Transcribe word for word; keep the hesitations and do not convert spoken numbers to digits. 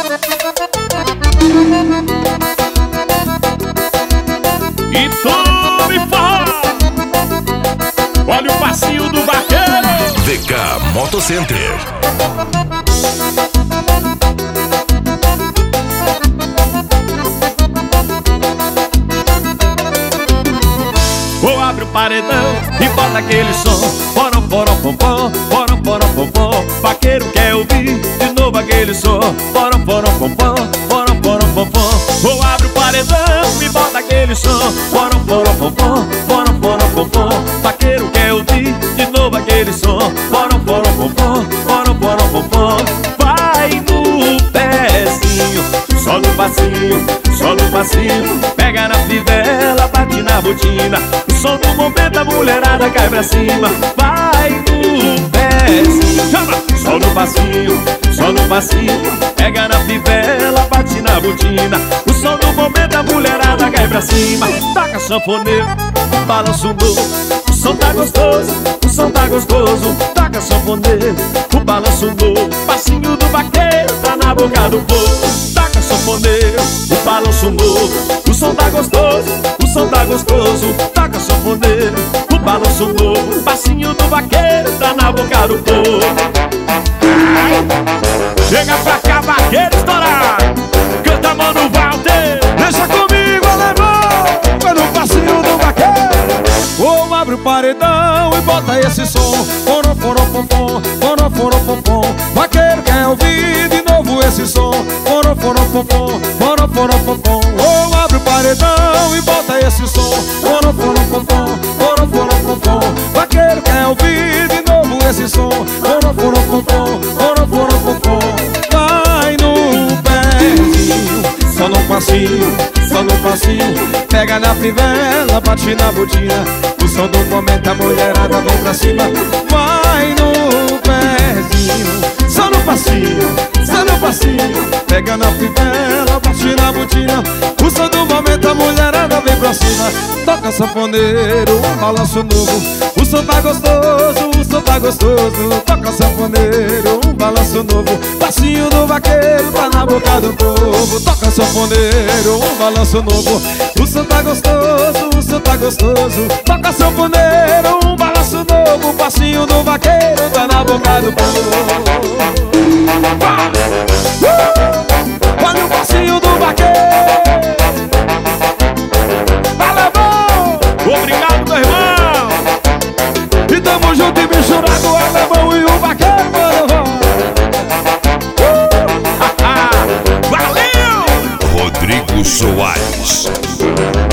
E tome forró. Olha o passinho do vaqueiro. V K Motocenter. Ou abre o paredão e bota aquele som. Porão, porão, pom, pom, porão, porão, pom, pom. Vaqueiro quer ouvir de novo aquele som. Porão, porão, pom, pom, porão, porão, pom, pom. Ou abre o paredão e bota aquele som. Porão, porão, pom, pom, porão, porão, pom, pom. Vaqueiro quer ouvir de novo aquele som. Porão, porão, pom, pom, porão, porão, pom, pom. Vai no pezinho, só no passinho, só no passinho. Pega na fivela, bate na botina. O som do momento a mulherada cai pra cima. Vai no pezinho, chama! Só no passinho, só no passinho. Pega na fivela, bate na botina. O som do momento a mulherada cai pra cima. Taca sanfoneiro, balança o novo. O som tá gostoso, o som tá gostoso. Taca sanfoneiro, o balanço novo. Passinho do vaqueiro tá na boca do povo. Taca sanfoneiro, o balanço novo. O som tá gostoso, o som tá gostoso. Taca sanfoneiro, o balanço novo. Passinho do vaqueiro tá na boca do povo. Chega pra cá, vaqueiro estourar. Canta, mano, Walter. Deixa comigo, alemão. Vai no passinho do vaqueiro. Ou abre o paredão e bota esse som. Poró, poró, pom, pom, poró, poró, pom, pom. Vaqueiro quer ouvir de novo esse som. Poró, poró, pom, pom, poró, poró, pom, pom. Ou abre o paredão e bota esse som. Poró, poró, pom, pom, poró, poró, pom, pom. Vaqueiro quer ouvir de novo esse som. Poró, poró, pom, pom, poró, poró, pom, pom. Vai no pezinho, só no passinho, só no passinho. Pega na fivela, bate na botina. O som do momento a mulherada vem pra cima. Vai no pezinho, só no passinho, só no passinho. Pega na fivela, bate na botina. O som do momento a mulherada vem pra cima. Toca sanfoneiro, um balanço novo. O som tá gostoso, o som tá gostoso. Toca sanfoneiro, um balanço novo. Passinho do vaqueiro tá na boca do povo. Toca sanfoneiro, um balanço novo. O som tá gostoso, o som tá gostoso. Toca sanfoneiro, um balanço novo. Passinho do vaqueiro tá na boca do povo. Uh! Olha o passinho do vaqueiro. Alemão! Obrigado, meu irmão. E tamo junto e misturado, o alemão e o vaqueiro, mano. Uh! Valeu! Rodrigo Soares.